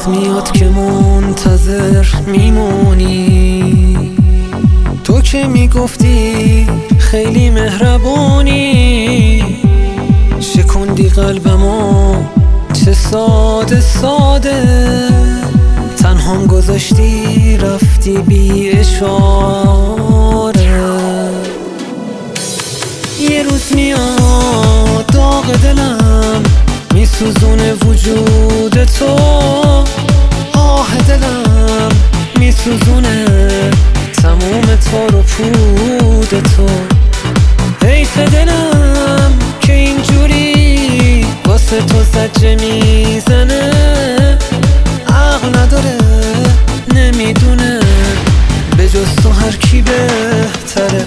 روز میاد که منتظر میمونی، تو که میگفتی خیلی مهربونی، شکندی قلبمو چه ساده ساده، تنهام گذاشتی رفتی بی اشاره. یه روز میاد داغ دلم میسوزونه وجود تو، آه دلم میسوزونه تموم تار و پود تو. حیف دلم که اینجوری واسه تو زجه میزنه، عقل نداره نمیدونه به جز تو هر کی بهتره.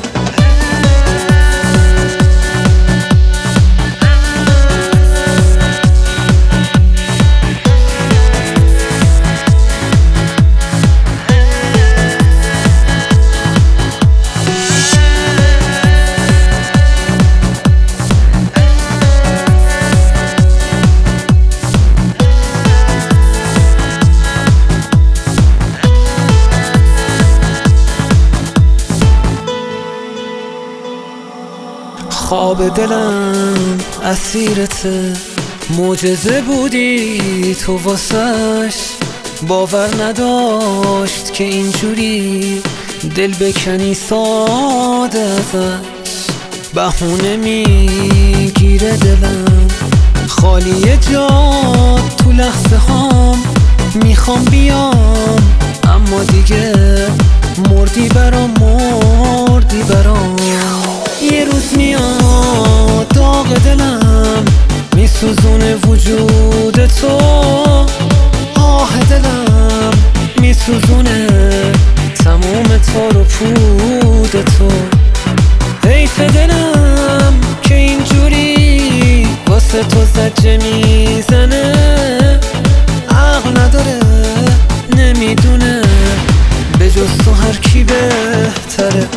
خواب دلم اسیرته، معجزه بودی تو واسش، باور نداشت که اینجوری دل بکنی ساده ازش. بهونه میگیره دلم خالی جات تو لحظه هام، میخوام بیام اما دیگه مردی برام، مردی برام. یه روز میاد داغ دلم میسوزونه وجود تو، آه دلم میسوزونه تموم تار و پود تو. حیف دلم که اینجوری واسه تو زجه میزنه، عقل نداره نمیدونه به جز تو هر کی بهتره.